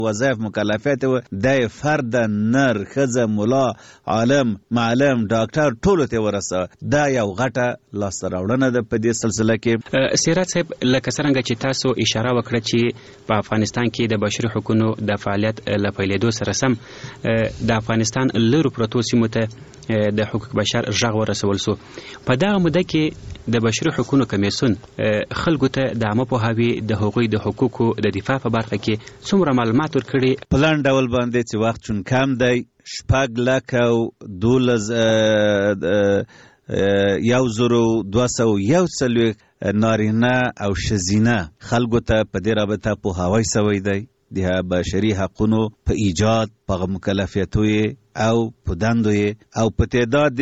وظایف مکلفیت و د فرد نر ښځه ملا عالم معلم ډاکټر ټولو ته ورسه. دا یو غټه لاسته راوړنه ده په دې سلسله کې. سیرت صاحب لکه څرنګه چې تاسو اشاره وکړه چې په افغانستان کې د بشري حقوقو د فعالیت له پیلېدو سره سم د افغانستان لرو پرتو سیمو ته د حقوق بشر غږ ورسول سو. په دغه موده کې د بشري حقوقو کمیسیون خلکو ته د عامه پوهاوي د هغوی د حقوقو د دفاع په برخه کې څومره معلومات ورکړي؟ په لاندې ډول باندې چې وخت چون کم دی 6,12,241 نارینه او ښځینه خلکو ته په دې رابطه پوهاوی سوی دی د بشري حقونو په ایجاد په مکلفیتو او په دندو او په تعداد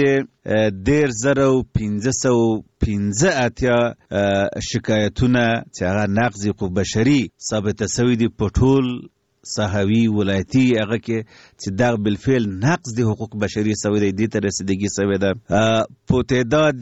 10,585 شکایتونه چې هغه نقض حقوق بشري ثابته سوی دي په ټول صحوي ولایتي هغه کې چې دا بالفعل نقض د حقوق بشري سوی دی، دې ته رسیدګي سوی ده. په تعداد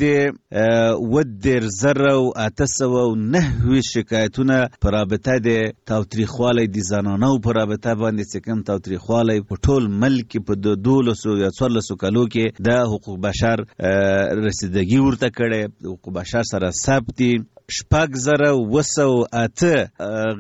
10,809 شکایتونه په رابطه د تاوتریخوالي د زنانو په رابطه باندې چې کوم تاوتریخوالي په ټول ملک په 12 یا 14 کالو کې د حقوق بشر رسیدګي ورته کړي، حقوق بشر سره ثبت 6,208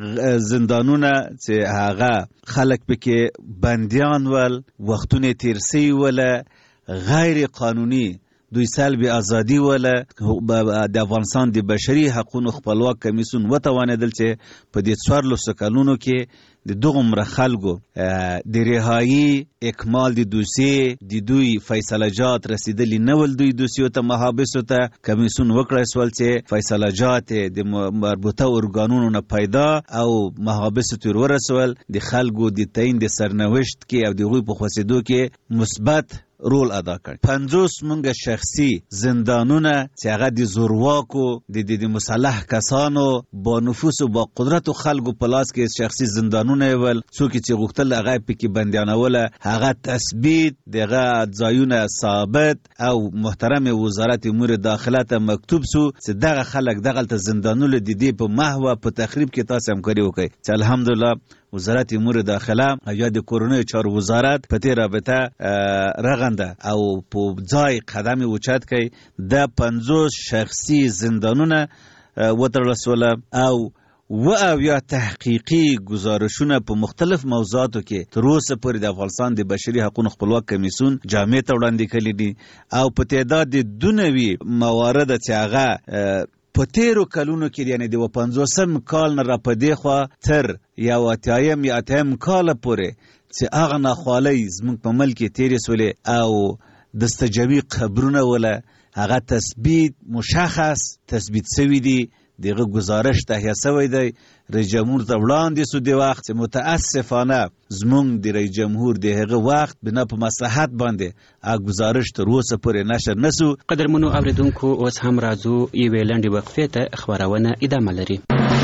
زندانونه چې هغه خلک پکې بندیان ول، وختونه تیر سوي وله، غیر قانوني دوی سلبي ازادي وله. د افغانستان د بشري حقوقو خپلواک کمیسیون وتوانېدل چې په دې 14 کلونو کې د دغومره خلکو د رهایي اکمال د دوسیې د دوی فیصله جات رسیدلی نه ول. دوی دوسیو ته محابسو ته کمیسیون وکړی سول چې فیصله جات د مربوطه ارګانونو نه پیدا او محابسو ته ورسول د خلکو د تعیین د سرنوشت کې او د هغوی په خوځېدو کې مثبت رول ادا کړ. 50 مونږه شخصي زندانونه چې هغه د زورواکو د مسلح کسانو با نفوس و با قدرت خلکو په لاس کې شخصي زندانونه ول، څوک چې غوښتل هغه پکې بندیانوله هغه تثبیت دغه ځایونه ثابت او محترم وزارت امور داخله ته مکتوب سو چې دغه خلک دغه زندانونه د دې په محو په تخریب کې تاسو همکاري وکړي. چې الحمدلله وزارت امور داخله یا د کورونی چارو وزارت په دې رابطه رغنده او په ځای قدم اوچت کوي. د 50 شخصي زندانونه وترسوله او یا تحقیقی گزارشونه په مختلف موضوعاتو کې تر اوسه پورې د افغانستان د بشري حقوقو خپلواک کمیسیون جامع ته وړاندې کړي دي او په تعداد 92 موارد چې هغه په تیرو کلونو کې یعنی د 50 کال نه را پدې خوا تر یا 80 کال پورې چې هغه ناخوالۍ زموږ په ملک کې تیرې سولې او دستجوي قبرونه ولا هغه تثبیت مشخص تثبیت سوی دی. دغه گزارش تهیه سوی دی، رئیس جمهور ته وړاندې سو د وخت چې متاسفانه زمونږ د رئیس جمهور د هغه وخت بنا په مصلحت باندې هغه گزارش تر اوسه پورې نشر نسو. قدرمنو اوریدونکو اوس هم راځو یوې لنډې وقفې ته، خبرونه ادامه لري.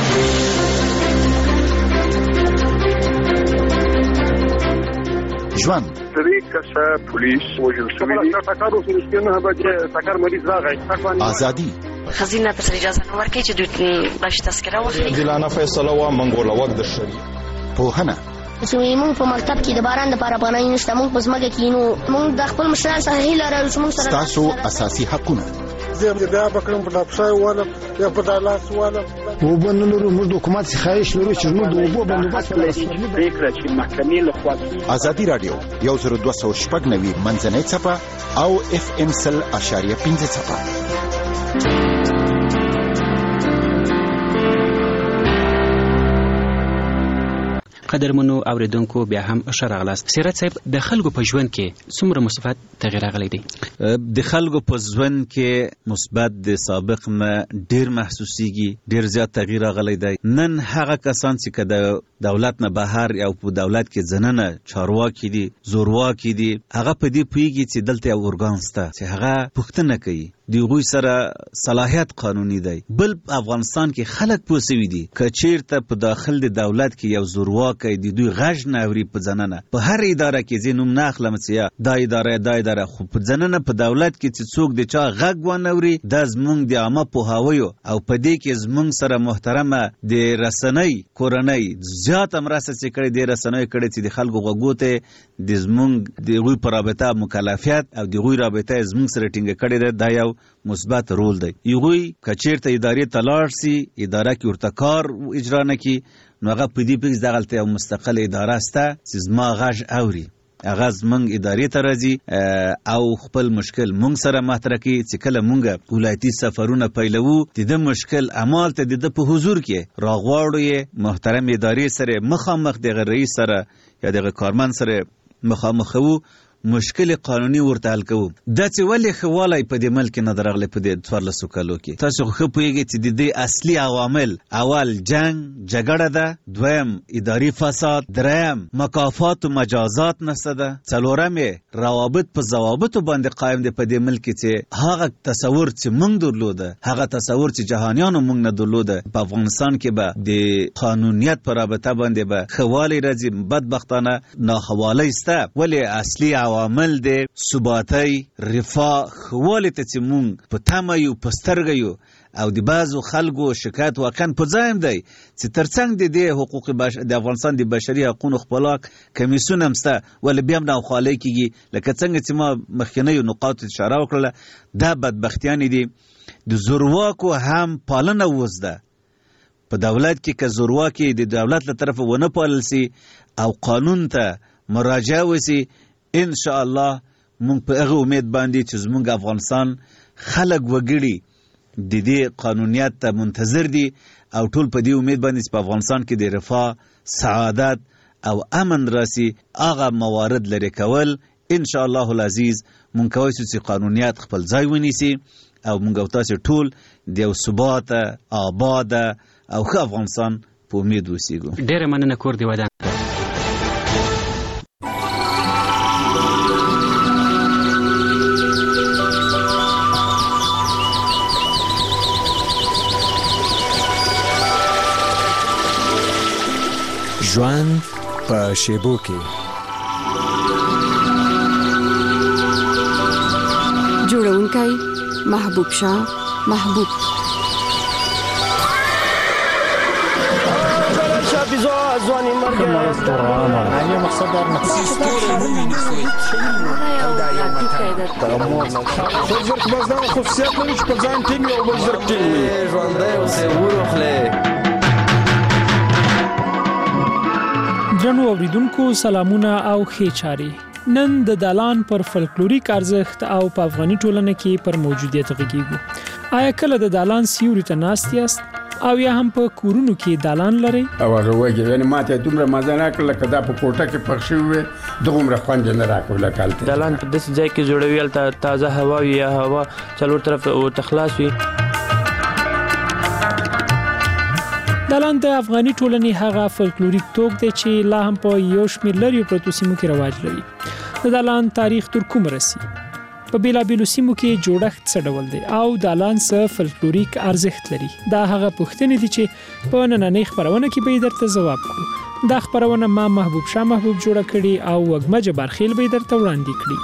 ژوند پولیس وژل شوی دی، ازادي خزینه ته اجازه نه ورکړي چې دوی بش تذکره واخلي. عادلانه فیصله و منګول وخت د شری پوهنه چې موږ په مکتب کې د باران لپاره پناه نشته، موږ په ځمکه کې نو موږ د خپل مشران سره هیله لرو چې موږ سره تاسو اساسي حقونه زه بیا بکرم په لپسای ولا یا په دالاس ولا وبنلو موږ د حکومت څخه خواهش لرو چې موږ د وبو بندوبست پریکړه چې محکمې له خوا ازادي رادیو 10290 منځنۍ صفه او FM 100.5 صفه. قدرمنو اوریدونکو بیا هم ښه راغلاست. سیرت صاحب د خلکو په ژوند کې څومره مثبت تغیر راغلی دی؟ د خلکو په ژوند کې مثبت د سابق نه ډیر محسوسیږي، ډیر زیات تغیر راغلی دی. نن هغه کسان چې که د دولت نه بهر یا په دولت کې ځننه چارواکي دي، زورواکي دي، هغه په دې پوهیږي چې دلته یو ارګان شته چې هغه پوښتنه کوي د هغوی سره صلاحیت قانوني دی. بل افغانستان کې خلک پوسوي دي که چیرته په داخل د دولت کې یو زورواکی د دوی غږ نه اوري په ځننه په هر اداره کې زه نوم نه اخلم چې دا اداره خو په ځننه په دولت کې چې څوک د چا غږ ونه اوري دا زمونږ د عامه پوهاویو او په دې کې زمونږ سره محترمه د رسنۍ کورنۍ زیاته مرسته چې کړې د رسنۍ کړې چې د خلکو غوږو ته د زمونږ د هغوی په رابطه مکلفیت او د هغوی رابطه زمونږ سره ټینګه کړې ده. دا یو مثبت رول دی. هغوی که چیرته ادارې ته لاړ سي اداره کې ورته کار اجرا نه کړي نو هغه په دې پوهېږي دغلته یو مستقل اداره شته چې زما غږ اوري هغه زمونږ ادارې ته راځي او خپل مشکل مونږ سره مطرح کوي چې کله مونږ ولایتي سفرونه پیلوو د ده مشکل همالته د ده په حضور کې راغواړو یې محترم ادارې سره مخامخ دغه رئیس سره یا دغه کارمند سره مخامخوو مشکل قانوني ورته حل کوو. دا چې ولې ښه والی په دې ملک کې نه درغلی په دې 14 کالو کې تاسو خو ښه پوهېږئ چې د دې اصلي عوامل اول جګړه ده، دویم اداري فساد، دریم مکافات و مجازات نشته ده، څلورم روابط په ضوابطو باندې قایم دی په دې ملک کې چې هغه تصور چې موږ درلوده هغه تصور چې جهانیانو موږ نه درلوده په افغانستان کې به د قانونیت په رابطه باندې به ښه والی راځي. بدبختانه ناښه والی شته ولې اصلي عوامل دی ثباتۍ رفاه ښهوالي ته چې مونږ په تمه یو په سترګه یو او د بعضو خلکو شکایت واقعا په ځای هم دی چې ترڅنګ د دې حقوق د افغانستان د بشري حقونو خپلواک کمیسیون هم شته ولې بیا هم ناخوالۍ کېږي لکه څنګه چې ما مخکینیو نقاطو اشاره وکړله دا بدبختیانې دي. د زورواکو هم پالنه اوس ده په دولت کې که زورواکي د دولت له طرفه ونه پالل سي او قانون ته مراجعه وسي ان شاء الله مونږ په هغه امید باندې چې زمونږ افغانستان خلک وګړي د دې قانونیت ته منتظر دي او ټول په دې امید باندې چې په افغانستان کې د رفاه سعادت او امن راسي هغه موارد لري کول ان شاء الله العزیز مونږ کولی شو چې قانونیت خپل ځای ونیسي او مونږ او تاسو ټول د یو ثباته آباده او ښه افغانستان په امید اوسیږو. ډېره مننه کور دې ودان. ژوند په شیبو کې جوړونکی محبوب شاه محبوب ځواني مرګ نه مقصد دا نه خصوصیت لري چې په ځان ټینګ او بل زر ټینګ ژوندی اوسې ورخلې. درنو اوریدونکو سلامونه او ښې چارې. نن د دالان پر فلکلوریک ارزښت او په افغاني ټولنه کې پر موجودیت غږیږو. آیا کله د دالان سیوري ته ناست یاست او یا هم په کورونو کې دالان لري؟ او هغه وایي یعنی ماته دومره مزه نه کړل کدا په کوټه کې پخ شوی وي دومره خوند نه راکول کالته. دالان په داس ځای کې جوړوي ال تازه هوا یا هوا څلور طرف او تخلاص وي. دالان د افغاني ټولنې هغه فلکلوریک توک دی چې لا هم په یو شمېر لرې پرتو سیمو کې رواج لري. د دالان تاریخ تر کومه رسي؟ په بیلابیلو سیمو کې جوړښت څه ډول دی او دالان څه فلکلوریک ارزښت لري؟ دا هغه پوښتنې دي چې په نننۍ خپرونه کې به درته ځواب کړو. دا خپرونه ما محبوب شاه محبوب جوړه کړې او وګمه جبارخیل به درته وړاندې کړي.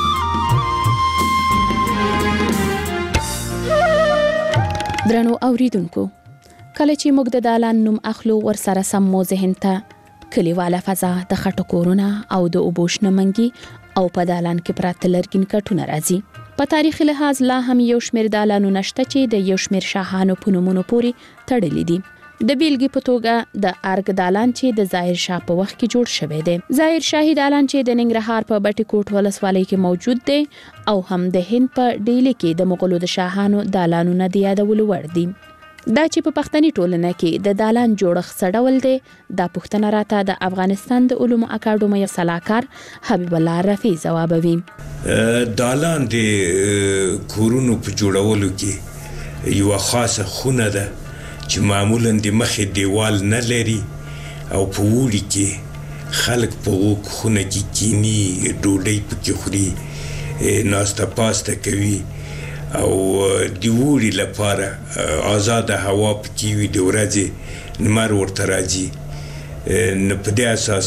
درنو اوریدونکو، کله چې موږ د دالان نوم اخلو ورسره سم مو ذهن ته کلیواله فضا د خټو کورونه او د اوبو شنه منګي او په دالان کې پراته لرګین کټونه راځي. په تاریخي لحاظ لا هم یو شمېر دالانونه شته چې د یو شمېر شاهانو په نومونو پورې تړلي دي. د بیلګې په توګه د ارګ دالان چې د ظاهر شاه په وخت کې جوړ شوی دی، ظاهر شاهي دالان چې د ننګرهار په بټي کوټ ولسوالۍ کې موجود دی او هم د هند په ډیلي کې د مغولو د شاهانو دالانونه د یادولو وړ دي. دا چې په پښتني ټولنه کې د دالان جوړښت څه ډول دی، دا پوښتنه راته د افغانستان د علومو اکاډمۍ سلاکار حبیب الله رفیع ځوابوي. دالان د کورونو په جوړولو کې یو خاصه خونه ده چې معمولاً د مخې دیوال نه لري او په وړي کې خلک په خونه کې کینی ډوډۍ پکې خوري، ناسته پاسته کوي او د ووري لپاره آزاده هوا پکې وي د ورځې لمر ورته راځي نو په دې اساس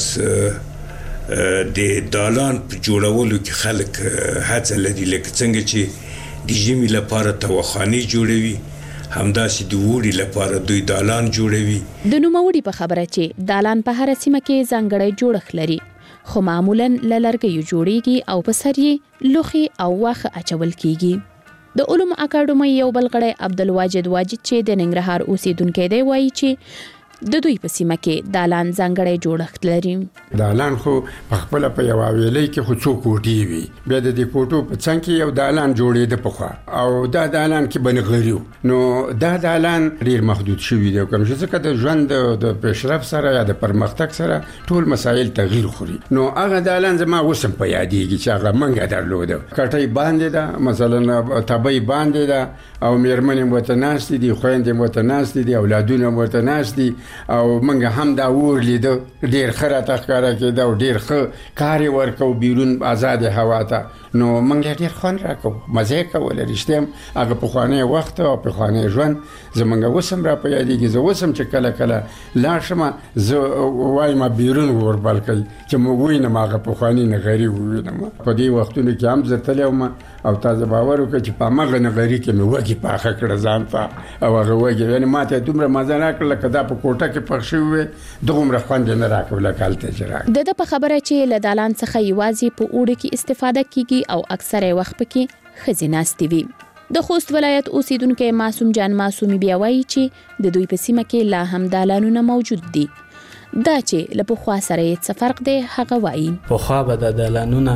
د دالان په جوړولو کې خلک هڅه لري لکه څنګه چې د ژمي لپاره تواخانې جوړوي همداسې د ووري لپاره دوی دالان جوړوي. د نوموړي په خبره چې دالان په هر سیمه کې ځانګړی جوړښت لري خو معمولاً له لرګیو جوړیږي او په سر یې لوښي او واښه اچول کیږي. د علومو اکاډمۍ یو بل غړی عبدالواجد واجد چې د ننګرهار اوسیدونکی دی وایي چې د دوی په سیمه کې دالان ځانګړی جوړښت لري. دالان خو په خپل په یو ویلې کې خو څو کوټې وي بیا د دې کوټو په څنګ کې یو دالان جوړېده پخوا او دا دالان کې بنغریو نو دا دالان ډیر محدود شوی دی کوم چې څنګه د ژوند د پیشرفت سره یا د پرمختګ سره ټول مسایل تغییر خوري نو هغه دالان زما وسم په یادېږي چې هغه منګه درلوده کټۍ باندې ده مثلا تبۍ باندې ده او میرمنې متناست دي خويندې متناست دي اولادونه متناست دي او منګه هم دا ور لیدو ډیر خره تخکاره کېده او ډیر ښه کار ورکو بیرون آزاد هوا ته نو منګه ډیر خون راکو مزه کول رښتیا هغه په خوانه وخت او په خوانه ژوند زمونږ وسم را په یادېږي زه وسم چې کله کله لاشم زه وایم بیرون ور بلکې چې مو وینم هغه په خوانه نه غری وینم په دې وختونو کې هم زه تلم او تاسو باور وکړئ چې په مغه نه غری کې مې وګي پاخه کړ ځان ته او هغه وګي یعنی ماته دومره مزه راکړه کدا په کوټه کې پخښې وې دومره خوند نه راکوله کالته جره د په خبره چې له دالان څخه یوازې په اوړي کې استفاده کیږي او اکثره وخت پکې خزیناستي وي. د خوست ولایت اوسیدونکو معصوم جان معصومی بیا وایي چې د دوی په سیمه کې لا هم دالانونه موجود دي. دا چې له پخوا سره یې څه فرق دی هغه وایي. پخوا به د دالانونه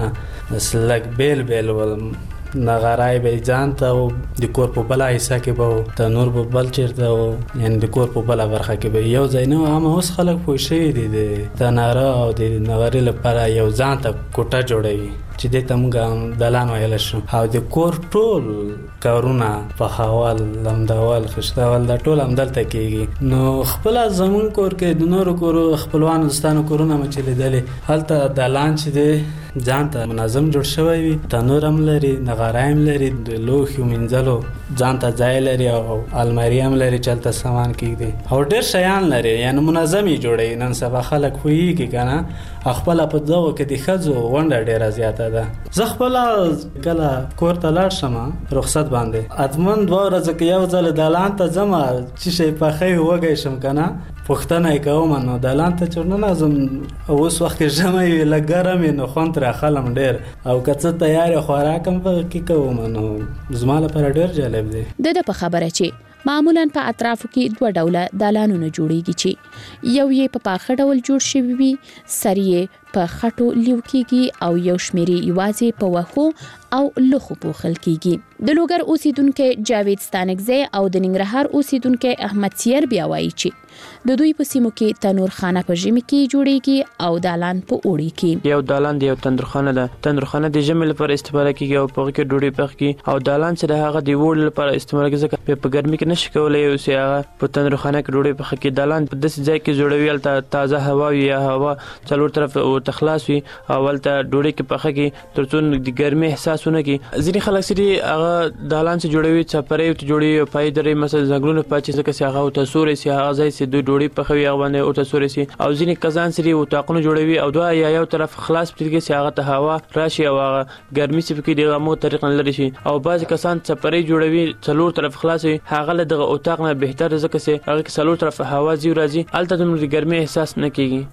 سلک بیل ول نغرای به ځان ته او د کور په بل حصہ کې به تنور په بل چیرته او یعنی د کور په بل برخه کې به یو ځای نه هم اوس خلک پوه شوي دي د تناره او د نغري لپاره یو ځان ته کوټه جوړوي چې د تمګه دالان ویل شو او د کور ټول کارونه په حوال لمداول خشتاول د ټول هم دلته کېږي نو خپل زمون کور کې د نورو کورو خپلوان دوستانو کورونه مچ لیدلې هلته دالان چې دی ځان ته منظم جوړ شوی وي تنور هم لري نغاره هم لري د لوښو منځلو ځان ته ځای لري او الماري هم لري چلته سامان کېږي او ډېر شیان لري یعنی منظمي جوړي نن سبا خلک خوېږي کنه خپل په دغه کې د خځو ونډه ډېره زیاته ده. زه خپل کله کور ته لاړ شم رخصت باندې اتمن 2 ورځې کې یو ځل دالان ته ځم چې شي په خې وګی شم کنه پښتنه کوم نو دالان ته چورنه لازم اوس وخت جمع لګرم نو خون تر خلم ډېر او کڅ تیار خوراکم په کې کوم نو زماله پر ډېر جالب دی. د په خبره چې معمولاً په اطرافو کې 2 ډوله دالانونه جوړیږي چې یو یې په پاخه ډول جوړ شوی وي سر یې په خټو لیو کېږي او یو شمیرې یوازې په وښو او لوښو پوښل کېږي. د لوګر اوسیدونکو جاوید ستانکزی او د ننګرهار اوسیدونکو احمد سیر بیا وایي چې د دوی په سیمو کې تنور خانه په ژمي کې جوړیږي او دالان په اوړي کې. یو دالان دی یو تندرخانه ده تندرخانه د ژمي لپاره استفاده کیږي او په کې ډوډۍ پخېږي او دالان چې هغه د وړ لپاره استعمال کیږي په ګرمي کې نشي کولای او چې هغه په تندرخانه کې ډوډۍ پخېږي. دالان په داسې ځای کې جوړوي البته تازه هوا یا هوا څلور طرف او تخلاص وي اول ته ډوډۍ کې پخېږي ترڅو د ګرمي احساسونه کې ځینې خلک سړي هغه دالان چې جوړوي چپرې ته جوړي پای درې مثلا زنګلونه پاتې ځکه چې هغه ته سورې سي هغه ځای چې دوی ډوډۍ پخوي هغه باندې او ته سورې سي او ځینې کزان سړي او تاقونه جوړوي او دوه یا یو طرف خلاص پټږي چې هغه ته هوا راشي او هغه ګرمي چې کې دغه مو طریق نه لري شي او بعض کسان چپرې جوړوي څلور طرف خلاصي هغه له دغه اوتاق نه بهتر ځکه چې هغه څلور طرف هوا زی راځي الته د ګرمي احساس نه کیږي.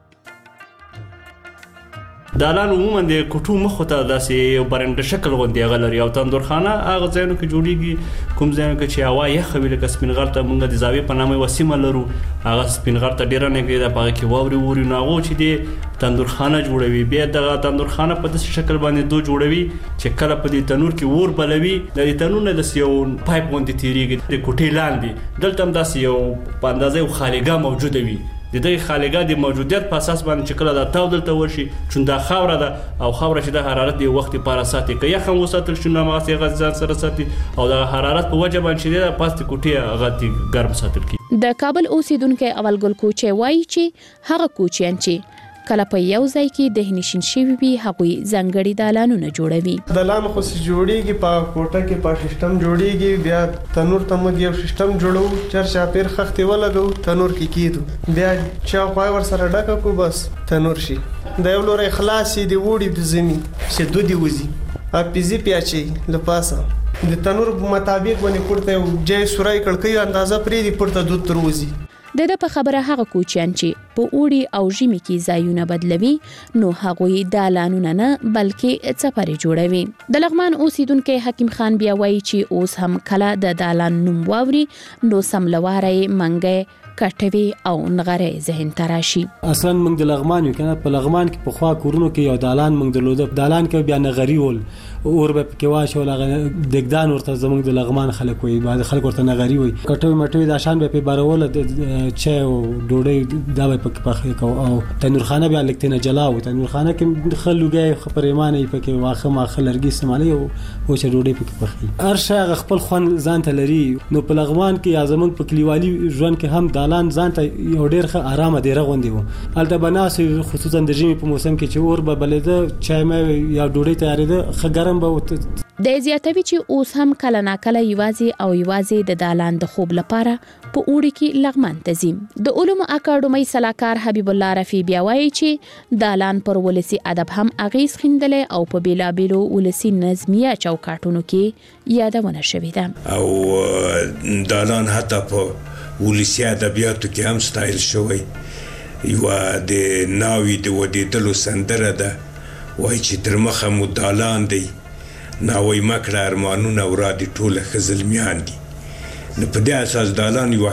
دالان عموما د کوټو مخ ته داسې یو برنده شکل غوندي غلري او تندورخانه هغه ځایونو کې جوړیږي کوم ځایونو کې چې هوا یخ ویل ک سپینغر ته موږ د زاویه په نامه وسیمه لرو هغه سپینغر ته ډیر نه کېده په کې ووري ناغو چې د تندورخانه جوړوي بیا د تندورخانه په داسې شکل باندې دوه جوړوي چې کله په دې تنور کې ور بلوي د تنور نه د یو پایپ غوندي تیریږي د کوټې لاندې دلته هم داسې یو په اندازې خالګه موجوده وي د دې خالګا د موجودیت په اساس باندې چې کله دا تاو دلته ورشي چون دا خاوره ده او خاوره چې د حرارت دی وخت لپاره ساتي که یخ هم وساتل شي نو هغه ځان سره ساتي او د حرارت په وجه باندې چې د پاست کوټه هغه ګرم ساتل کی. د کابل اوسیدونکو اول ګل کوچي وایي چې هغه کوچیان چې کله په یو ځای کې د نشین شوی وي هغوی ځانګړي دالانونه جوړوي. دالان خو جوړیږي په کوټه کې په سیستم جوړیږي، بیا تنور ته موږ یو سیستم جوړو، چرچا پیر خختې ولګو، تنور کې کیدو، بیا چا خوای ور سره ډکه کو بس تنور شي. د یو لوري خلاصي دی وړي د زمي چې دو دی وزي ا پیزي پیاچي لپاسه د تنور مطابق باندې پورته جای سورای کړکۍ اندازه پرې دی پورته دوت تروزي. د په خبره هغه کوچیان چې په اوړي او ژمي کې ځایونه بدلوي نو هغوی دالانونه نه بلکې څپرې جوړوي. د لغمان اوسیدونکو حکیم خان بیا وایي چې اوس هم کله د دالان نوم واوري نو سملواري منګي کټوي او نغره ذهن تراشي. اصلا موږ د لغمان یو کنه په لغمان کې په خوا کورونو کې یو دالان موږ درلوده، دالان کې بیا نغری ول اور به کې واشه ولغه دګدان ورته زموږ د لغمان خلک وي، بعض خلک ورته نغری وي، کټوي مټوي د شان به بارول چای او ډوډۍ دا به پخې کو او تنورخانه بیا لکتنه جلاو، تنورخانه کې خلوګي خبرېمانه پکې واخه ماخه لرګي استعمالي او چې ډوډۍ پکې پخې ارشه خپل خون ځان ته لري. نو په لغمان کې یا زموږ په کلیوالي ژوند کې هم دالان ځان ته یو ډېر ښه آرامه دی رغوندي وو. البته بناس خصوصا د ژمي په موسم کې چې اور به بلده چای مې یا ډوډۍ تیارېده ښه ګرم به د زیاتوي چې اوس هم کله ناکله یوازې د دالان د خوب لپاره په اوړي کې لغمان ته ځي. د علومو اکاډمۍ سلاکار حبیب الله رفیع بیا وایي چې دالان پر ولسی ادب هم اغیز خندلې او په بیلابیلو ولسی نظمیه چوکاټونو کې یادونه شوې ده او دالان حتی په ولسی ادبیاتو کې هم ستایل شوی. یو د ناوی د ودیدلو سندره ده وایي چې تر مخه مو دالان دی ناوی مکړه ارمانونه ورا دي ټوله خزلمیان دي. نو په دې اساس دالان یو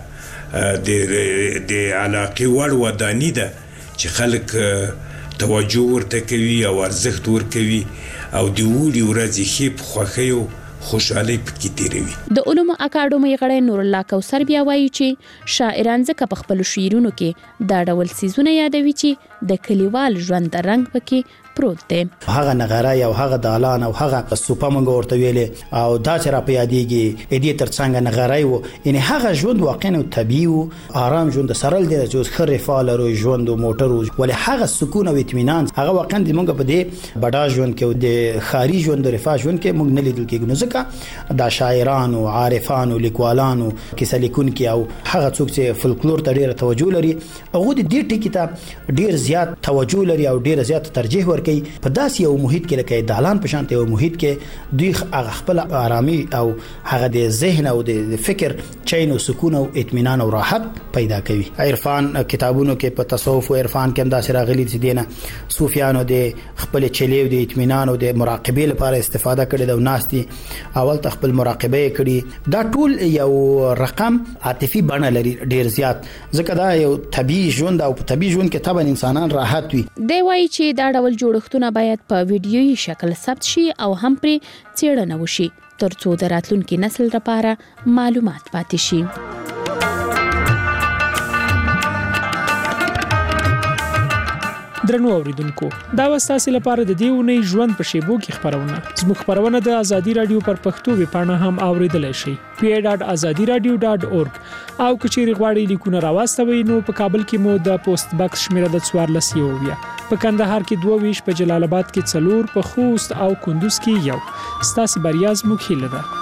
ښه د علاقې وړ ودانی ده چې خلک توجه ورته کوي او ارزښت ورکوي او د وړي ورځې ښې په خوښیو خوشحالي پکې تیروي. د علومو اکاډمۍ غړی نور الله کوثر بیا وایي چې شاعران ځکه په خپل شعرونو کې دا ډول سیزونه یادوي چې د کلیوال ژوند رنګ پکې پروت دی. هغه نغاره او هغه دالان او هغه سوپا منګ ورته ویلې او دا چې را پیادېږي دې ترڅنګ نغاره وو، یعنی هغه ژوند واقعا طبيعي او آرام ژوند سرل دی چې خره فالرو ژوند او موټرو ولې هغه سکون او اطمینان هغه واقعا د موږ په دې بډا ژوند کې او د خاري ژوند او رفاه ژوند کې موږ نه لیدل کېږي. نو ځکه دا شاعران او عارفان او لیکوالان او کیسه لیکونکي او هغه څوک چې فولکلور ته ډېر توجه لري هغه دې ټکی ته ډېر زیات توجه لري او ډېر زیات ترجیح ورکوي. په داسې یو محیط کې لکه دالان په شانته یو محیط کې دوی هغه خپل آرامي او هغه د ذهن او د فکر چین او سکون او اطمینان او راحت پیدا کوي. عرفان کتابونو کې په تصوف او عرفان کې هم داسې راغلي چې دینه صوفیانو د خپل چلیو د اطمینان او د مراقبه لپاره استفاده کړي د ناستي اول خپل مراقبه کړي. دا ټول یو رقم عاطفي بڼه لري ډیر زیات، ځکه دا یو طبيعي ژوند او په طبيعي ژوند کې طبعا انسانان راحت وي. دی وایي چې دا ډول جوړښتونه باید په ویډیويي شکل ثبت شي او هم پرې څېړنه وشي ترڅو د راتلونکي نسل لپاره معلومات پاتې شي. درنو اوریدونکو دا وستاسو لپاره د دیونې ژوند په شیبو کې خبرونه زموږ خبرونه د ازادي رادیو پر پښتو ویبپاڼه هم اوریدلای شئ pa.azadiradio.org او کچېری غواړئ لیکونه راوستوي نو په کابل کې مو د پوسټ باکس شمیره د 14 په کندهار کې 22 په جلال آباد کې 4 په خوست او کندوز کې 1 ستاسو بریا زموږ هیله ده.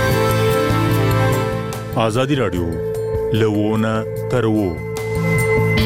آزادی رادیو لوونه ترو